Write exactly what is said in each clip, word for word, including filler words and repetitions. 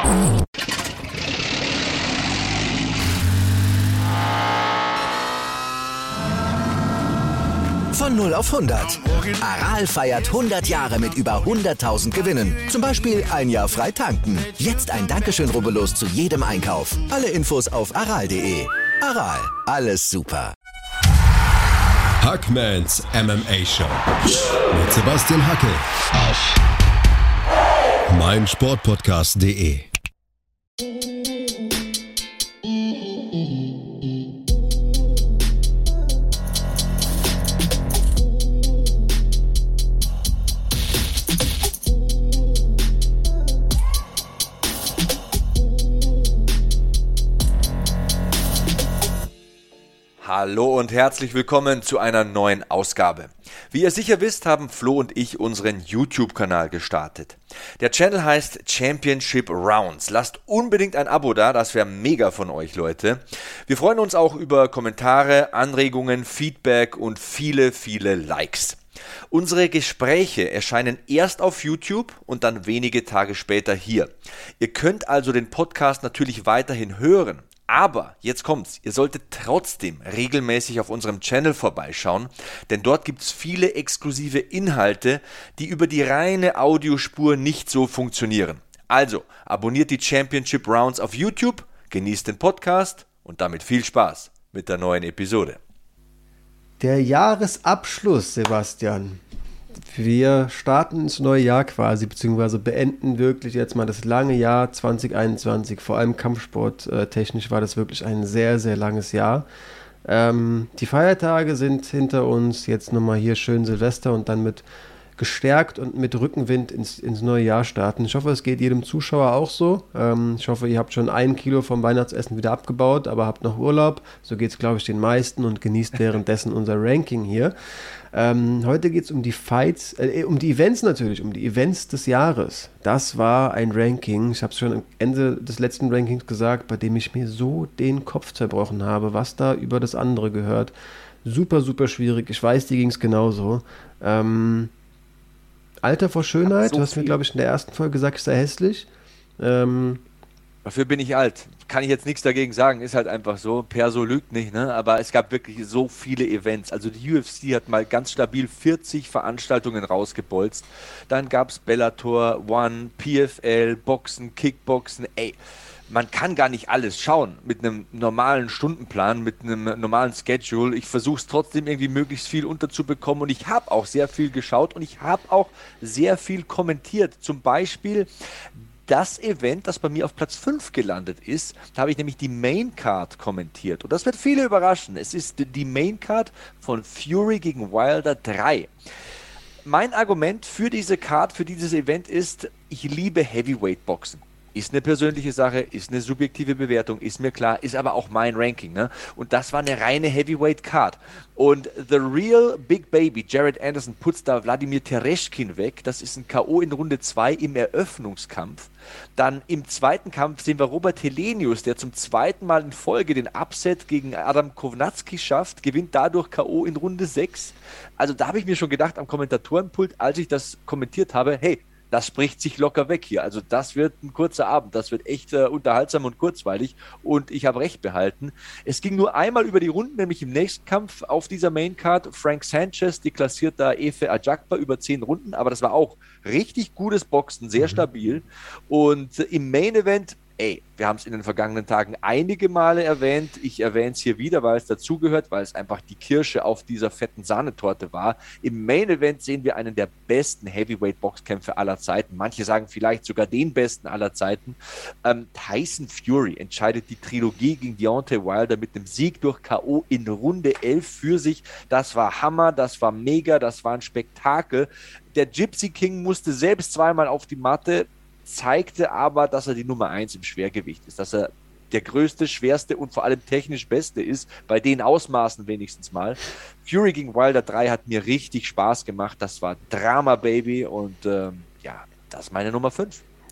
Von null auf hundert. Aral feiert hundert Jahre mit über hunderttausend Gewinnen. Zum Beispiel ein Jahr frei tanken. Jetzt ein Dankeschön, rubbellos zu jedem Einkauf. Alle Infos auf aral punkt de. Aral, alles super. Hackmans M M A Show mit Sebastian Hackel auf meinsportpodcast punkt de. Hallo und herzlich willkommen zu einer neuen Ausgabe. Wie ihr sicher wisst, haben Flo und ich unseren YouTube-Kanal gestartet. Der Channel heißt Championship Rounds. Lasst unbedingt ein Abo da, das wäre mega von euch, Leute. Wir freuen uns auch über Kommentare, Anregungen, Feedback und viele, viele Likes. Unsere Gespräche erscheinen erst auf YouTube und dann wenige Tage später hier. Ihr könnt also den Podcast natürlich weiterhin hören. Aber, jetzt kommt's, ihr solltet trotzdem regelmäßig auf unserem Channel vorbeischauen, denn dort gibt's viele exklusive Inhalte, die über die reine Audiospur nicht so funktionieren. Also, abonniert die Championship Rounds auf YouTube, genießt den Podcast und damit viel Spaß mit der neuen Episode. Der Jahresabschluss, Sebastian. Wir starten ins neue Jahr quasi, beziehungsweise beenden wirklich jetzt mal das lange Jahr zwanzig einundzwanzig. Vor allem kampfsporttechnisch war das wirklich ein sehr, sehr langes Jahr. Ähm, die Feiertage sind hinter uns, jetzt nochmal hier schön Silvester und dann mit gestärkt und mit Rückenwind ins, ins neue Jahr starten. Ich hoffe, es geht jedem Zuschauer auch so. Ähm, ich hoffe, ihr habt schon ein Kilo vom Weihnachtsessen wieder abgebaut, aber habt noch Urlaub. So geht es, glaube ich, den meisten und genießt währenddessen unser Ranking hier. Ähm, heute geht es um die Fights, äh, um die Events natürlich, um die Events des Jahres. Das war ein Ranking, ich habe es schon am Ende des letzten Rankings gesagt, bei dem ich mir so den Kopf zerbrochen habe, was da über das andere gehört. Super, super schwierig. Ich weiß, dir ging es genauso. Ähm, Alter vor Schönheit, so du hast viel. Mir, glaube ich, in der ersten Folge gesagt, ich sei hässlich. Ähm, Dafür bin ich alt. Kann ich jetzt nichts dagegen sagen, ist halt einfach so. Perso lügt nicht, ne? Aber es gab wirklich so viele Events. Also die U F C hat mal ganz stabil vierzig Veranstaltungen rausgebolzt. Dann gab es Bellator, One, P F L, Boxen, Kickboxen. Ey, man kann gar nicht alles schauen mit einem normalen Stundenplan, mit einem normalen Schedule. Ich versuche es trotzdem irgendwie möglichst viel unterzubekommen und ich habe auch sehr viel geschaut und ich habe auch sehr viel kommentiert. Zum Beispiel das Event, das bei mir auf Platz fünf gelandet ist, da habe ich nämlich die Main Card kommentiert. Und das wird viele überraschen. Es ist die Main Card von Fury gegen Wilder drei. Mein Argument für diese Card, für dieses Event ist, ich liebe Heavyweight Boxen. Ist eine persönliche Sache, ist eine subjektive Bewertung, ist mir klar, ist aber auch mein Ranking, ne? Und das war eine reine Heavyweight-Card. Und The Real Big Baby, Jared Anderson, putzt da Wladimir Tereshkin weg. Das ist ein K O in Runde zwei im Eröffnungskampf. Dann im zweiten Kampf sehen wir Robert Helenius, der zum zweiten Mal in Folge den Upset gegen Adam Kownacki schafft, gewinnt dadurch K O in Runde sechs. Also da habe ich mir schon gedacht am Kommentatorenpult, als ich das kommentiert habe, hey, das spricht sich locker weg hier. Also das wird ein kurzer Abend. Das wird echt äh, unterhaltsam und kurzweilig. Und ich habe recht behalten. Es ging nur einmal über die Runden, nämlich im nächsten Kampf auf dieser Maincard. Frank Sanchez deklassiert da Efe Ajagba über zehn Runden. Aber das war auch richtig gutes Boxen, sehr stabil. Und äh, im Main Event, ey, wir haben es in den vergangenen Tagen einige Male erwähnt. Ich erwähne es hier wieder, weil es dazugehört, weil es einfach die Kirsche auf dieser fetten Sahnetorte war. Im Main Event sehen wir einen der besten Heavyweight-Boxkämpfe aller Zeiten. Manche sagen vielleicht sogar den besten aller Zeiten. Ähm, Tyson Fury entscheidet die Trilogie gegen Deontay Wilder mit einem Sieg durch K O in Runde elf für sich. Das war Hammer, das war mega, das war ein Spektakel. Der Gypsy King musste selbst zweimal auf die Matte, zeigte aber, dass er die Nummer eins im Schwergewicht ist, dass er der größte, schwerste und vor allem technisch beste ist, bei den Ausmaßen wenigstens mal. Fury gegen Wilder drei hat mir richtig Spaß gemacht, das war Drama, Baby, und ähm, ja, das ist meine Nummer fünf.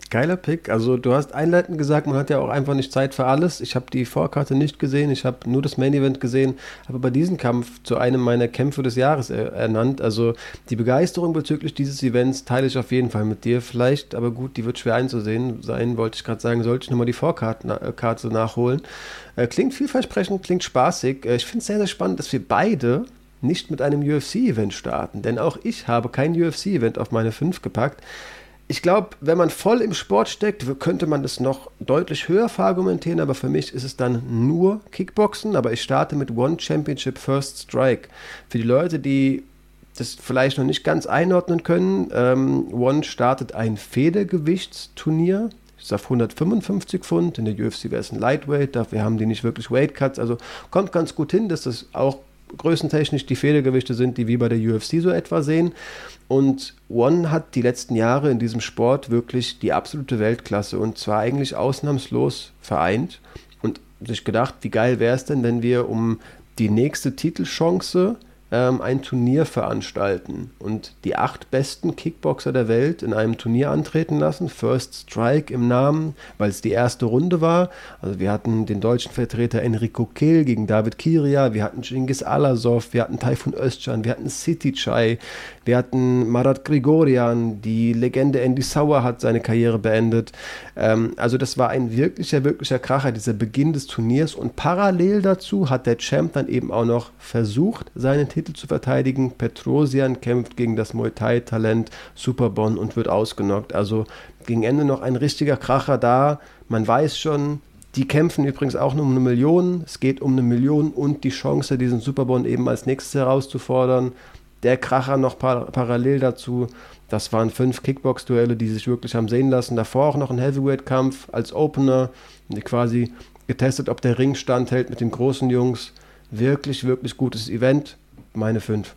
Geiler Pick. Also du hast einleitend gesagt, man hat ja auch einfach nicht Zeit für alles. Ich habe die Vorkarte nicht gesehen, ich habe nur das Main Event gesehen, habe aber diesen Kampf zu einem meiner Kämpfe des Jahres er- ernannt. Also die Begeisterung bezüglich dieses Events teile ich auf jeden Fall mit dir. Vielleicht, aber gut, die wird schwer einzusehen sein, wollte ich gerade sagen, sollte ich nochmal die Vorkarte na- Karte nachholen. Äh, klingt vielversprechend, klingt spaßig. Äh, ich finde es sehr, sehr spannend, dass wir beide nicht mit einem U F C-Event starten, denn auch ich habe kein U F C-Event auf meine fünf gepackt. Ich glaube, wenn man voll im Sport steckt, könnte man das noch deutlich höher verargumentieren, aber für mich ist es dann nur Kickboxen, aber ich starte mit One Championship First Strike. Für die Leute, die das vielleicht noch nicht ganz einordnen können, ähm, One startet ein Federgewichtsturnier, ist auf hundertfünfundfünfzig Pfund, in der U F C wäre es ein Lightweight, dafür haben die nicht wirklich Weight Cuts, also kommt ganz gut hin, dass das auch größentechnisch die Federgewichte sind, die wir bei der U F C so etwa sehen. Und One hat die letzten Jahre in diesem Sport wirklich die absolute Weltklasse und zwar eigentlich ausnahmslos vereint. Und sich gedacht, wie geil wäre es denn, wenn wir um die nächste Titelchance ähm, ein Turnier veranstalten und die acht besten Kickboxer der Welt in einem Turnier antreten lassen. First Strike im Namen, weil es die erste Runde war. Also wir hatten den deutschen Vertreter Enrico Kehl gegen David Kiria, wir hatten Cengiz Alasov, wir hatten Tayfun Özcan, wir hatten City Chai, wir hatten Marat Grigorian, die Legende Andy Sauer hat seine Karriere beendet. Ähm, also das war ein wirklicher, wirklicher Kracher, dieser Beginn des Turniers und parallel dazu hat der Champ dann eben auch noch versucht, seinen Titel zu verteidigen. Petrosian kämpft gegen das Muay Thai-Talent Superbon und wird ausgenockt. Also gegen Ende noch ein richtiger Kracher da. Man weiß schon, die kämpfen übrigens auch nur um eine Million. Es geht um eine Million und die Chance, diesen Superbon eben als nächstes herauszufordern. Der Kracher noch par- parallel dazu. Das waren fünf Kickbox-Duelle, die sich wirklich haben sehen lassen. Davor auch noch ein Heavyweight-Kampf als Opener. Quasi getestet, ob der Ring standhält mit den großen Jungs. Wirklich, wirklich gutes Event. Meine fünf.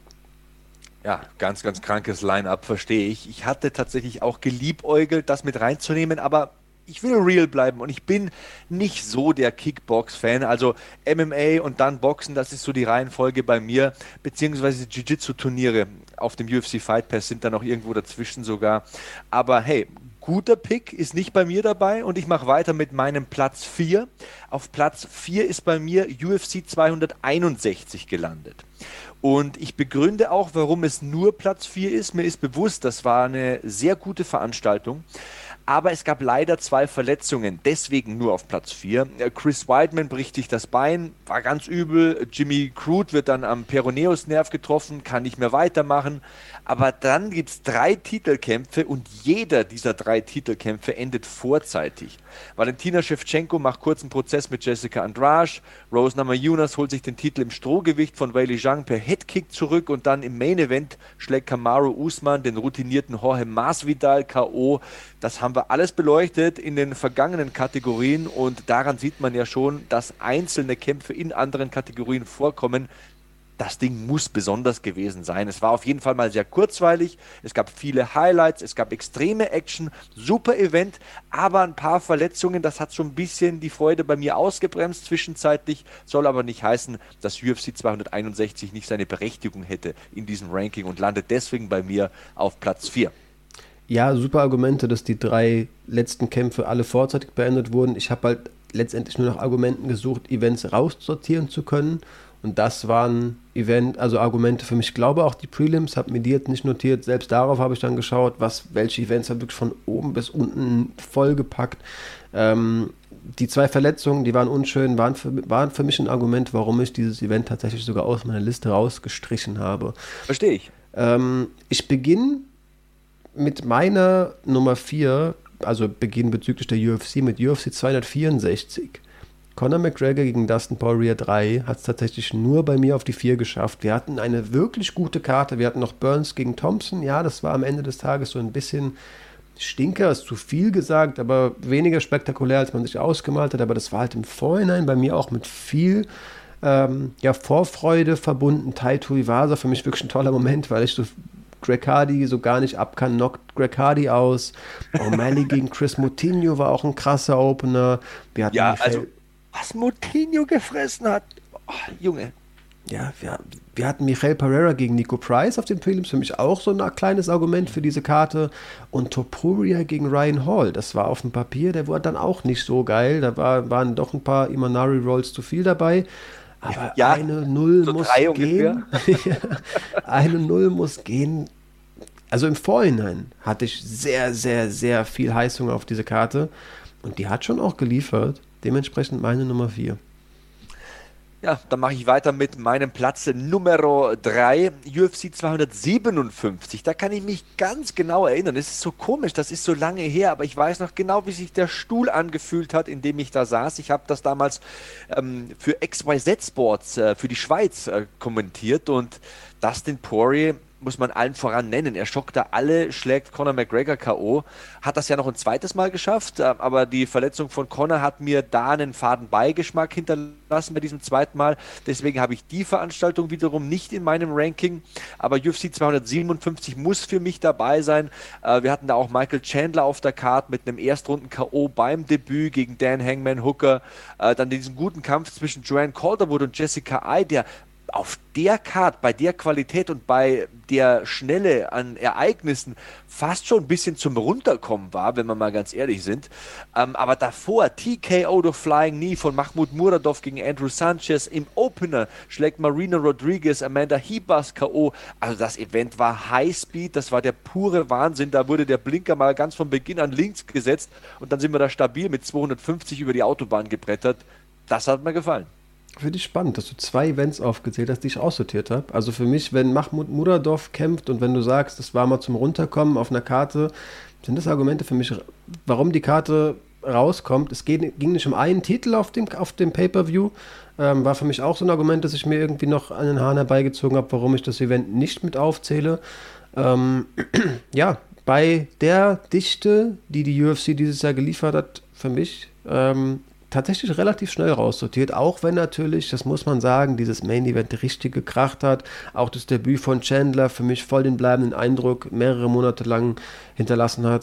Ja, ganz, ganz krankes Line-Up, verstehe ich. Ich hatte tatsächlich auch geliebäugelt, das mit reinzunehmen, aber ich will real bleiben und ich bin nicht so der Kickbox-Fan. Also M M A und dann Boxen, das ist so die Reihenfolge bei mir, beziehungsweise Jiu-Jitsu-Turniere auf dem U F C Fight Pass sind da noch irgendwo dazwischen sogar. Aber hey, guter Pick ist nicht bei mir dabei und ich mache weiter mit meinem Platz vier. Auf Platz vier ist bei mir U F C zweihunderteinundsechzig gelandet. Und ich begründe auch, warum es nur Platz vier ist. Mir ist bewusst, das war eine sehr gute Veranstaltung. Aber es gab leider zwei Verletzungen, deswegen nur auf Platz vier. Chris Weidman bricht sich das Bein, war ganz übel. Jimmy Crute wird dann am Peroneusnerv getroffen, kann nicht mehr weitermachen. Aber dann gibt es drei Titelkämpfe und jeder dieser drei Titelkämpfe endet vorzeitig. Valentina Shevchenko macht kurzen Prozess mit Jessica Andrade. Rose Namajunas holt sich den Titel im Strohgewicht von Weili Zhang per Headkick zurück und dann im Main Event schlägt Kamaru Usman den routinierten Jorge Masvidal K O. Das haben wir alles beleuchtet in den vergangenen Kategorien und daran sieht man ja schon, dass einzelne Kämpfe in anderen Kategorien vorkommen. Das Ding muss besonders gewesen sein. Es war auf jeden Fall mal sehr kurzweilig. Es gab viele Highlights, es gab extreme Action, super Event, aber ein paar Verletzungen, das hat so ein bisschen die Freude bei mir ausgebremst zwischenzeitlich, soll aber nicht heißen, dass U F C zweihunderteinundsechzig nicht seine Berechtigung hätte in diesem Ranking und landet deswegen bei mir auf Platz vier. Ja, super Argumente, dass die drei letzten Kämpfe alle vorzeitig beendet wurden. Ich habe halt letztendlich nur nach Argumenten gesucht, Events raussortieren zu können. Und das waren Event, also Argumente für mich. Ich glaube auch die Prelims, habe mir die jetzt nicht notiert. Selbst darauf habe ich dann geschaut, was, welche Events haben wirklich von oben bis unten vollgepackt. Ähm, die zwei Verletzungen, die waren unschön, waren für, waren für mich ein Argument, warum ich dieses Event tatsächlich sogar aus meiner Liste rausgestrichen habe. Verstehe ich. Ähm, ich beginne mit meiner Nummer vier, also Beginn bezüglich der U F C, mit U F C zweihundertvierundsechzig. Conor McGregor gegen Dustin Poirier drei hat es tatsächlich nur bei mir auf die vier geschafft. Wir hatten eine wirklich gute Karte. Wir hatten noch Burns gegen Thompson. Ja, das war am Ende des Tages so ein bisschen Stinker, ist zu viel gesagt, aber weniger spektakulär, als man sich ausgemalt hat. Aber das war halt im Vorhinein bei mir auch mit viel ähm, ja, Vorfreude verbunden. Taito Iwasa für mich wirklich ein toller Moment, weil ich so Greg Hardy so gar nicht ab kann, knockt Greg Hardy aus. O'Malley gegen Chris Moutinho war auch ein krasser Opener. Wir hatten ja, also was Moutinho gefressen hat, oh, Junge. Ja, wir, wir hatten Michael Pereira gegen Nico Price auf den Prelims, für mich auch so ein kleines Argument für diese Karte. Und Topuria gegen Ryan Hall, das war auf dem Papier, der wurde dann auch nicht so geil. Da war, waren doch ein paar Imanari Rolls zu viel dabei. Aber ja, eine Null so muss drei gehen. Eine Null muss gehen. Also im Vorhinein hatte ich sehr, sehr, sehr viel Heißhunger auf diese Karte. Und die hat schon auch geliefert. Dementsprechend meine Nummer vier. Ja, dann mache ich weiter mit meinem Platz Nummer drei, U F C zweihundertsiebenundfünfzig. Da kann ich mich ganz genau erinnern. Es ist so komisch, das ist so lange her, aber ich weiß noch genau, wie sich der Stuhl angefühlt hat, in dem ich da saß. Ich habe das damals ähm, für X Y Z Sports, äh, für die Schweiz äh, kommentiert und Dustin Poirier muss man allen voran nennen. Er schockt da alle, schlägt Conor McGregor K O. Hat das ja noch ein zweites Mal geschafft, aber die Verletzung von Conor hat mir da einen faden Beigeschmack hinterlassen bei diesem zweiten Mal. Deswegen habe ich die Veranstaltung wiederum nicht in meinem Ranking. Aber U F C zweihundertsiebenundfünfzig muss für mich dabei sein. Wir hatten da auch Michael Chandler auf der Card mit einem Erstrunden-K O beim Debüt gegen Dan Hangman Hooker. Dann diesen guten Kampf zwischen Joanne Calderwood und Jessica Eye, der auf der Card, bei der Qualität und bei der Schnelle an Ereignissen fast schon ein bisschen zum Runterkommen war, wenn wir mal ganz ehrlich sind. Ähm, aber davor T K O durch Flying Knee von Mahmoud Muradov gegen Andrew Sanchez. Im Opener schlägt Marina Rodriguez Amanda Ribas K O. Also das Event war Highspeed, das war der pure Wahnsinn. Da wurde der Blinker mal ganz von Beginn an links gesetzt und dann sind wir da stabil mit zweihundertfünfzig über die Autobahn gebrettert. Das hat mir gefallen. Finde ich spannend, dass du zwei Events aufgezählt hast, die ich aussortiert habe. Also für mich, wenn Mahmoud Muradov kämpft und wenn du sagst, das war mal zum Runterkommen auf einer Karte, sind das Argumente für mich, warum die Karte rauskommt. Es geht, ging nicht um einen Titel auf dem, auf dem Pay-Per-View, ähm, war für mich auch so ein Argument, dass ich mir irgendwie noch an den Haaren herbeigezogen habe, warum ich das Event nicht mit aufzähle. Ähm, ja, bei der Dichte, die die U F C dieses Jahr geliefert hat, für mich ähm, tatsächlich relativ schnell raussortiert, auch wenn natürlich, das muss man sagen, dieses Main-Event richtig gekracht hat. Auch das Debüt von Chandler für mich voll den bleibenden Eindruck mehrere Monate lang hinterlassen hat.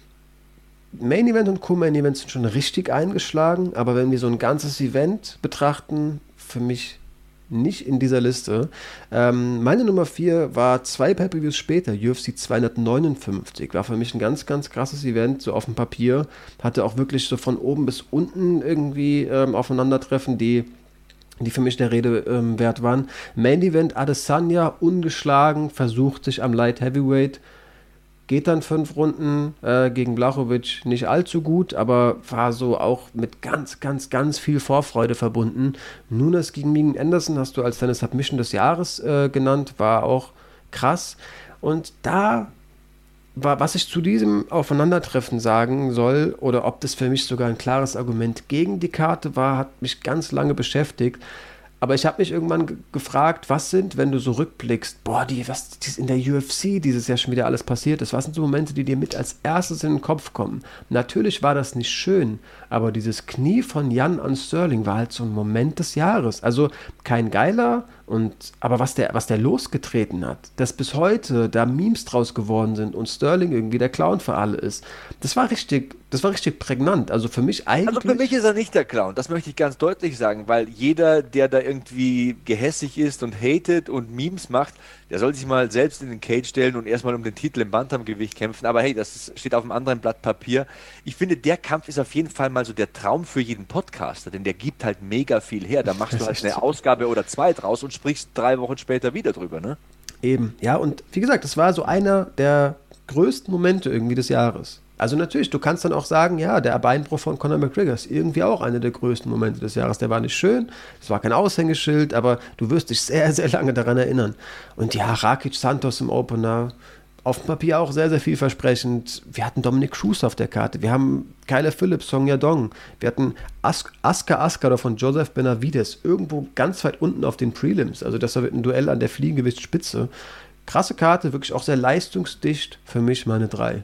Main-Event und Co-Main-Event sind schon richtig eingeschlagen, aber wenn wir so ein ganzes Event betrachten, für mich nicht in dieser Liste. Ähm, meine Nummer vier war zwei Pay-Per-Views später, U F C zweihundertneunundfünfzig. War für mich ein ganz, ganz krasses Event, so auf dem Papier. Hatte auch wirklich so von oben bis unten irgendwie ähm, Aufeinandertreffen, die, die für mich der Rede ähm, wert waren. Main Event Adesanya, ungeschlagen, versucht sich am Light Heavyweight. Geht dann fünf Runden äh, gegen Blachowicz, nicht allzu gut, aber war so auch mit ganz, ganz, ganz viel Vorfreude verbunden. Nunes gegen Megan Anderson hast du als deine Submission des Jahres äh, genannt, war auch krass. Und da war, was ich zu diesem Aufeinandertreffen sagen soll, oder ob das für mich sogar ein klares Argument gegen die Karte war, hat mich ganz lange beschäftigt. Aber ich habe mich irgendwann g- gefragt, was sind, wenn du so rückblickst, boah, die, was die in der U F C dieses Jahr schon wieder alles passiert ist, was sind so Momente, die dir mit als erstes in den Kopf kommen? Natürlich war das nicht schön, aber dieses Knie von Jan an Sterling war halt so ein Moment des Jahres. Also kein geiler, und aber was der, was der losgetreten hat, dass bis heute da Memes draus geworden sind und Sterling irgendwie der Clown für alle ist, das war richtig, das war richtig prägnant. Also für mich eigentlich... Also für mich ist er nicht der Clown, das möchte ich ganz deutlich sagen, weil jeder, der da irgendwie gehässig ist und hatet und Memes macht, der soll sich mal selbst in den Cage stellen und erstmal um den Titel im Bantamgewicht kämpfen. Aber hey, das ist, steht auf einem anderen Blatt Papier. Ich finde, der Kampf ist auf jeden Fall mal so der Traum für jeden Podcaster, denn der gibt halt mega viel her. Da machst du halt eine Ausgabe oder zwei draus und sprichst drei Wochen später wieder drüber, ne? Eben, ja, und wie gesagt, das war so einer der größten Momente irgendwie des Jahres. Also natürlich, du kannst dann auch sagen, ja, der Beinbruch von Conor McGregor ist irgendwie auch einer der größten Momente des Jahres. Der war nicht schön, es war kein Aushängeschild, aber du wirst dich sehr, sehr lange daran erinnern. Und ja, Rakic Santos im Opener, auf dem Papier auch sehr, sehr vielversprechend. Wir hatten Dominic Cruz auf der Karte, wir haben Kyler Phillips, Song Yadong, wir hatten As- Askar Askar von Joseph Benavides, irgendwo ganz weit unten auf den Prelims. Also das war ein Duell an der Fliegengewichtspitze. Krasse Karte, wirklich auch sehr leistungsdicht, für mich meine drei.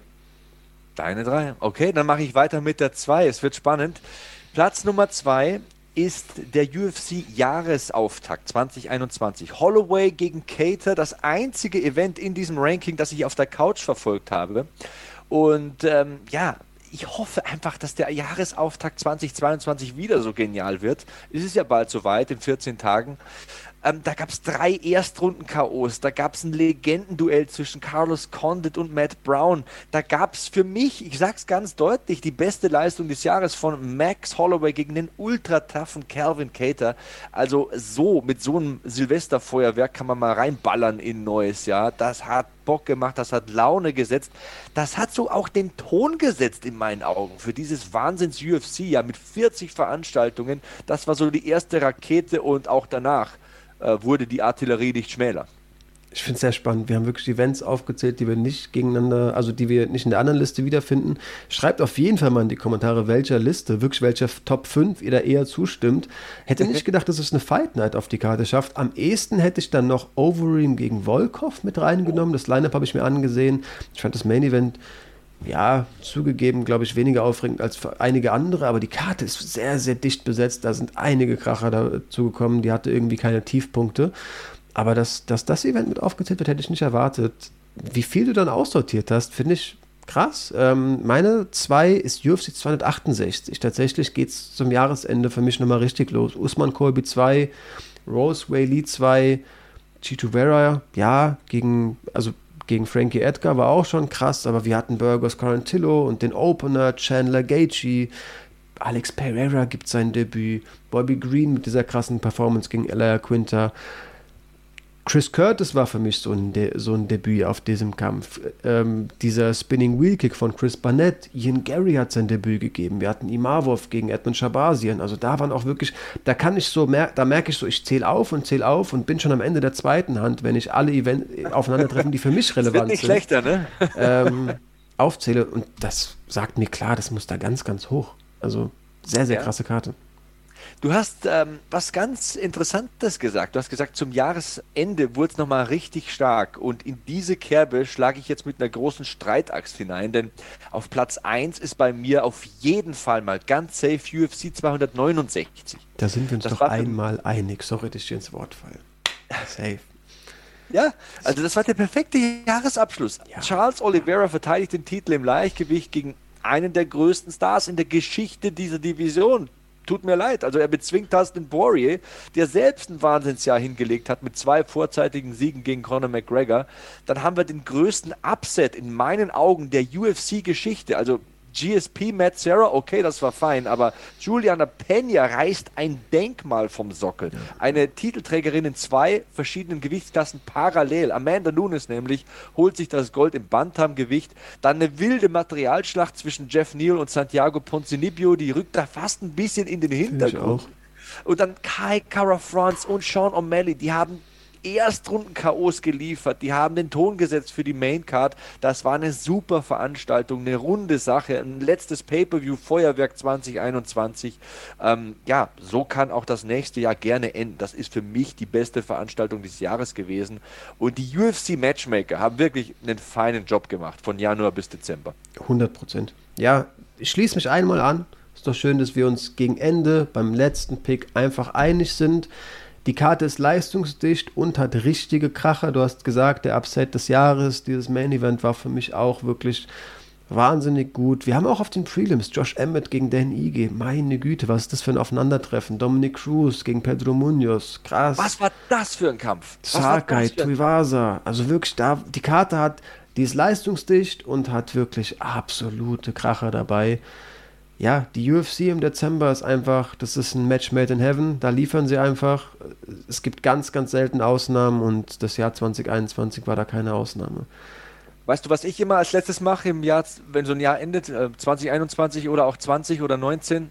Deine drei. Okay, dann mache ich weiter mit der zwei. Es wird spannend. Platz Nummer zwei ist der U F C-Jahresauftakt zwanzig einundzwanzig. Holloway gegen Kattar, das einzige Event in diesem Ranking, das ich auf der Couch verfolgt habe. Und ähm, ja, ich hoffe einfach, dass der Jahresauftakt zwanzig zweiundzwanzig wieder so genial wird. Es ist ja bald soweit, in vierzehn Tagen. Ähm, da gab es drei Erstrunden-K Os, da gab es ein Legendenduell zwischen Carlos Condit und Matt Brown. Da gab es für mich, ich sag's ganz deutlich, die beste Leistung des Jahres von Max Holloway gegen den ultra-toughen Calvin Kattar. Also so, mit so einem Silvesterfeuerwerk kann man mal reinballern in ein neues Jahr. Das hat Bock gemacht, das hat Laune gesetzt. Das hat so auch den Ton gesetzt in meinen Augen für dieses Wahnsinns-U F C, ja, mit vierzig Veranstaltungen. Das war so die erste Rakete und auch danach äh, wurde die Artillerie nicht schmäler. Ich finde es sehr spannend. Wir haben wirklich Events aufgezählt, die wir nicht gegeneinander, also die wir nicht in der anderen Liste wiederfinden. Schreibt auf jeden Fall mal in die Kommentare, welcher Liste, wirklich welcher Top fünf ihr da eher zustimmt. Hätte nicht gedacht, dass es eine Fight Night auf die Karte schafft. Am ehesten hätte ich dann noch Overeem gegen Volkov mit reingenommen. Das Lineup habe ich mir angesehen. Ich fand das Main Event, ja, zugegeben, glaube ich, weniger aufregend als für einige andere, aber die Karte ist sehr, sehr dicht besetzt. Da sind einige Kracher dazu gekommen, die hatte irgendwie keine Tiefpunkte. Aber dass, dass das Event mit aufgezählt wird, hätte ich nicht erwartet. Wie viel du dann aussortiert hast, finde ich krass. Ähm, meine zwei ist U F C zweihundertachtundsechzig. Tatsächlich geht es zum Jahresende für mich nochmal richtig los. Usman Colby zwei, Rose Whaley zwei, Chito Vera, ja, gegen, also gegen Frankie Edgar war auch schon krass, aber wir hatten Burgos Quarantillo und den Opener, Chandler Gaethje, Alex Pereira gibt sein Debüt, Bobby Green mit dieser krassen Performance gegen Elia Quinter. Chris Curtis war für mich so ein, De- so ein Debüt auf diesem Kampf. Ähm, dieser Spinning Wheel Kick von Chris Barnett, Ian Gary hat sein Debüt gegeben. Wir hatten Imavov gegen Edmund Shabazian. Also da waren auch wirklich, da kann ich so, mer- da merke ich so, ich zähle auf und zähle auf und bin schon am Ende der zweiten Hand, wenn ich alle Events aufeinandertreffen, die für mich relevant das wird nicht sind. Schlechter, ne? ähm, aufzähle und das sagt mir klar, das muss da ganz, ganz hoch. Also sehr, sehr Ja. krasse Karte. Du hast ähm, was ganz Interessantes gesagt. Du hast gesagt, zum Jahresende wurde es nochmal richtig stark. Und in diese Kerbe schlage ich jetzt mit einer großen Streitaxt hinein, denn auf Platz eins ist bei mir auf jeden Fall mal ganz safe U F C zweihundertneunundsechzig. Da sind wir uns Das doch war für- einmal einig. Sorry, dass ich dir ins Wort falle. Safe. Ja, also das war der perfekte Jahresabschluss. Ja. Charles Oliveira verteidigt den Titel im Leichtgewicht gegen einen der größten Stars in der Geschichte dieser Division. Tut mir leid, also er bezwingt Dustin Poirier, der selbst ein Wahnsinnsjahr hingelegt hat mit zwei vorzeitigen Siegen gegen Conor McGregor. Dann haben wir den größten Upset in meinen Augen der U F C-Geschichte, also G S P Matt Serra, okay, das war fein, aber Juliana Peña reißt ein Denkmal vom Sockel. Eine Titelträgerin in zwei verschiedenen Gewichtsklassen parallel. Amanda Nunes nämlich holt sich das Gold im Bantamgewicht. Dann eine wilde Materialschlacht zwischen Jeff Neal und Santiago Ponzinibbio, die rückt da fast ein bisschen in den Hintergrund. auch. Und dann Kai Kara France und Sean O'Malley, die haben Erstrunden-K Os geliefert, die haben den Ton gesetzt für die Maincard. Das war eine super Veranstaltung, eine runde Sache, ein letztes Pay-Per-View, Feuerwerk zwanzig einundzwanzig. Ähm, ja, so kann auch das nächste Jahr gerne enden. Das ist für mich die beste Veranstaltung des Jahres gewesen. Und die U F C-Matchmaker haben wirklich einen feinen Job gemacht, von Januar bis Dezember. hundert Prozent. Ja, ich schließe mich einmal an. Ist doch schön, dass wir uns gegen Ende beim letzten Pick einfach einig sind. Die Karte ist leistungsdicht und hat richtige Kracher. Du hast gesagt, der Upset des Jahres, dieses Main Event war für mich auch wirklich wahnsinnig gut. Wir haben auch auf den Prelims Josh Emmett gegen Dan Ige. Meine Güte, was ist das für ein Aufeinandertreffen? Dominic Cruz gegen Pedro Munoz. Krass. Was war das für ein Kampf? Was war Sakai, das für ein- Tuivasa. Also wirklich, da die Karte hat, die ist leistungsdicht und hat wirklich absolute Kracher dabei. Ja, die U F C im Dezember ist einfach, das ist ein Match made in heaven, da liefern sie einfach. Es gibt ganz, ganz selten Ausnahmen und das Jahr zwanzig einundzwanzig war da keine Ausnahme. Weißt du, was ich immer als letztes mache im Jahr, wenn so ein Jahr endet, äh, zwanzig einundzwanzig oder auch zwanzig oder neunzehn?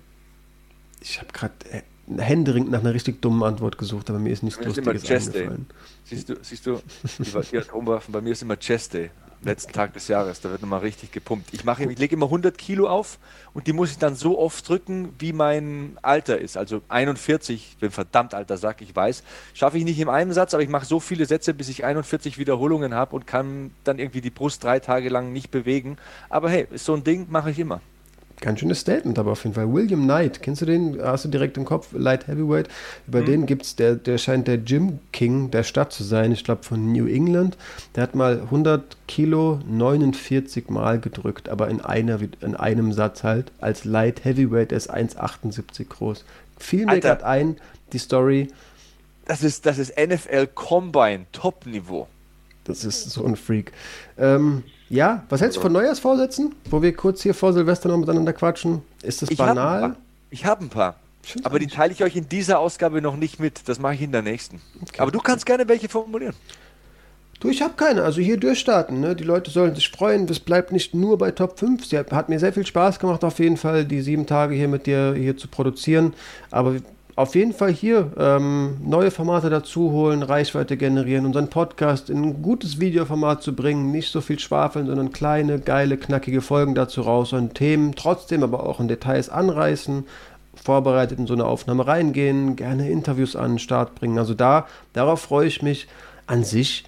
Ich habe gerade äh, händeringend nach einer richtig dummen Antwort gesucht, aber mir ist nichts Bei mir ist immer Lustiges Chest Day. eingefallen. Siehst du, siehst du, die war- die hat Umwaffen, bei mir ist immer Chest Day, letzten Tag des Jahres, da wird nochmal richtig gepumpt. Ich mache, ich lege immer hundert Kilo auf und die muss ich dann so oft drücken, wie mein Alter ist. Also einundvierzig, ich bin verdammt alter Sack, ich weiß. Schaffe ich nicht in einem Satz, aber ich mache so viele Sätze, bis ich einundvierzig Wiederholungen habe und kann dann irgendwie die Brust drei Tage lang nicht bewegen. Aber hey, ist so ein Ding, mache ich immer. Ganz schönes Statement aber auf jeden Fall. William Knight, kennst du den? Hast du direkt im Kopf? Light Heavyweight. Über Mhm. den gibt's, der, der scheint der Gym King der Stadt zu sein. Ich glaube von New England. Der hat mal hundert Kilo neunundvierzig Mal gedrückt, aber in, einer, in einem Satz halt. Als Light Heavyweight, er ist eins Komma achtundsiebzig groß. Fiel mir Alter. gerade ein, die Story. Das ist, das ist N F L Combine Top-Niveau. Das ist so ein Freak. Ähm, ja, was hältst du von Neujahrsvorsätzen? Wo wir kurz hier vor Silvester noch miteinander quatschen. Ist das Ich banal? Hab ich habe ein paar. Stimmt Aber die eigentlich. teile ich euch in dieser Ausgabe noch nicht mit. Das mache ich in der nächsten. Okay. Aber du kannst gerne welche formulieren. Du, ich habe keine. Also hier durchstarten. Ne? Die Leute sollen sich freuen. Es bleibt nicht nur bei Top fünf. Sie hat, hat mir sehr viel Spaß gemacht, auf jeden Fall, die sieben Tage hier mit dir hier zu produzieren. Aber auf jeden Fall hier ähm, neue Formate dazu holen, Reichweite generieren, unseren Podcast in ein gutes Videoformat zu bringen, nicht so viel schwafeln, sondern kleine, geile, knackige Folgen dazu raus und Themen trotzdem aber auch in Details anreißen, vorbereitet in so eine Aufnahme reingehen, gerne Interviews an den Start bringen. Also da, darauf freue ich mich. An sich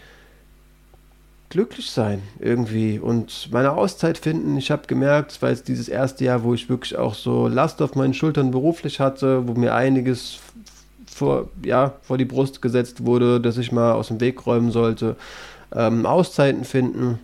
glücklich sein irgendwie und meine Auszeit finden. Ich habe gemerkt, es war jetzt dieses erste Jahr, wo ich wirklich auch so Last auf meinen Schultern beruflich hatte, wo mir einiges vor, ja, vor die Brust gesetzt wurde, dass ich mal aus dem Weg räumen sollte. Ähm, Auszeiten finden,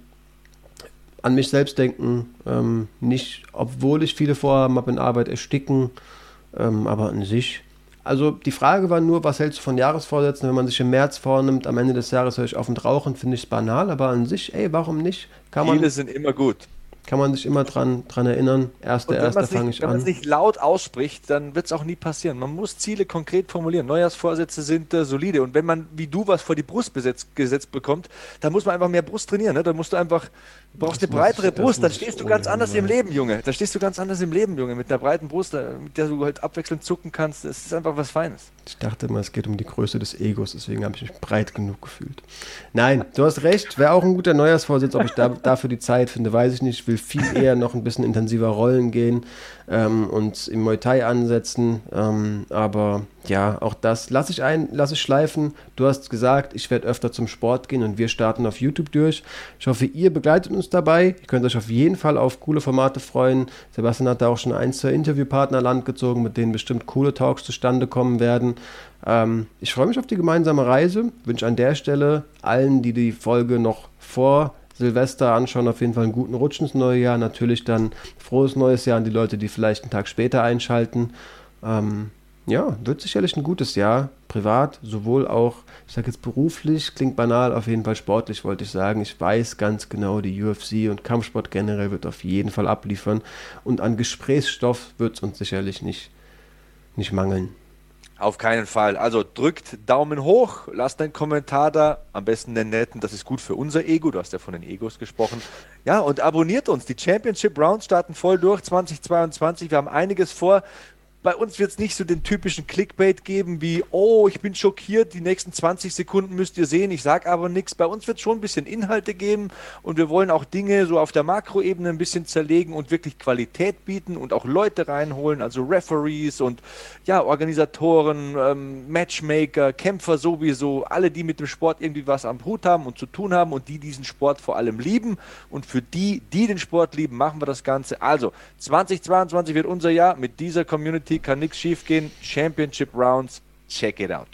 an mich selbst denken, ähm, nicht, obwohl ich viele Vorhaben habe in Arbeit, ersticken, ähm, aber an sich. Also die Frage war nur, was hältst du von Jahresvorsätzen, wenn man sich im März vornimmt, am Ende des Jahres höre ich auf und rauchen, finde ich es banal, aber an sich, ey, warum nicht? Kann man, Ziele sind immer gut. kann man sich immer dran, dran erinnern, erster, erster fange ich Wenn man es an. nicht laut ausspricht, dann wird es auch nie passieren. Man muss Ziele konkret formulieren. Neujahrsvorsätze sind äh, solide. Und wenn man, wie du, was vor die Brust besetzt, gesetzt bekommt, dann muss man einfach mehr Brust trainieren. Ne? Dann musst du einfach, du brauchst Das eine muss breitere ich- das Brust, dann muss ich stehst du ganz ohnehin anders im machen. Leben, Junge. Da stehst du ganz anders im Leben, Junge. Mit einer breiten Brust, äh, mit der du halt abwechselnd zucken kannst. Das ist einfach was Feines. Ich dachte immer, es geht um die Größe des Egos, deswegen habe ich mich breit genug gefühlt. Nein, du hast recht, wäre auch ein guter Neujahrsvorsitz, ob ich da, dafür die Zeit finde, weiß ich nicht. Ich will viel eher noch ein bisschen intensiver rollen gehen ähm, und im Muay Thai ansetzen, ähm, aber ja, auch das lasse ich ein, lasse ich schleifen. Du hast gesagt, ich werde öfter zum Sport gehen und wir starten auf YouTube durch. Ich hoffe, ihr begleitet uns dabei. Ihr könnt euch auf jeden Fall auf coole Formate freuen. Sebastian hat da auch schon ein, zwei Interviewpartner an Land gezogen, mit denen bestimmt coole Talks zustande kommen werden. Ähm, ich freue mich auf die gemeinsame Reise. Wünsche an der Stelle allen, die die Folge noch vor Silvester anschauen, auf jeden Fall einen guten Rutsch ins neue Jahr. Natürlich dann frohes neues Jahr an die Leute, die vielleicht einen Tag später einschalten. Ähm, ja, wird sicherlich ein gutes Jahr. Privat, sowohl auch, ich sage jetzt beruflich, klingt banal, auf jeden Fall sportlich, wollte ich sagen. Ich weiß ganz genau, die U F C und Kampfsport generell wird auf jeden Fall abliefern. Und an Gesprächsstoff wird es uns sicherlich nicht, nicht mangeln. Auf keinen Fall. Also drückt Daumen hoch, lasst einen Kommentar da, am besten den netten, das ist gut für unser Ego, du hast ja von den Egos gesprochen. Ja, und abonniert uns, die Championship Rounds starten voll durch zweitausendzweiundzwanzig, wir haben einiges vor. Bei uns wird es nicht so den typischen Clickbait geben wie, oh, ich bin schockiert, die nächsten zwanzig Sekunden müsst ihr sehen, ich sage aber nichts. Bei uns wird es schon ein bisschen Inhalte geben und wir wollen auch Dinge so auf der Makroebene ein bisschen zerlegen und wirklich Qualität bieten und auch Leute reinholen, also Referees und ja, Organisatoren, ähm, Matchmaker, Kämpfer sowieso, alle, die mit dem Sport irgendwie was am Hut haben und zu tun haben und die diesen Sport vor allem lieben. Und für die, die den Sport lieben, machen wir das Ganze. Also, zweitausendzweiundzwanzig wird unser Jahr mit dieser Community. Kann nichts schief gehen. Championship Rounds, check it out.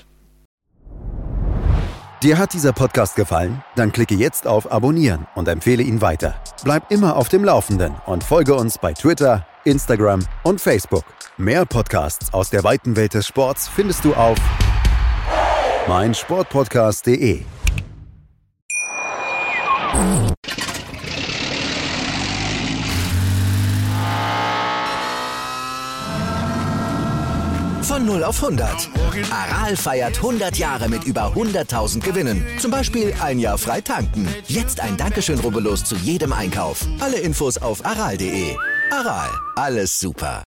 Dir hat dieser Podcast gefallen? Dann klicke jetzt auf Abonnieren und empfehle ihn weiter. Bleib immer auf dem Laufenden und folge uns bei Twitter, Instagram und Facebook. Mehr Podcasts aus der weiten Welt des Sports findest du auf meinsportpodcast punkt de. Von null auf hundert. Aral feiert hundert Jahre mit über hunderttausend Gewinnen. Zum Beispiel ein Jahr frei tanken. Jetzt ein Dankeschön, rubbellos zu jedem Einkauf. Alle Infos auf aral punkt de. Aral, alles super.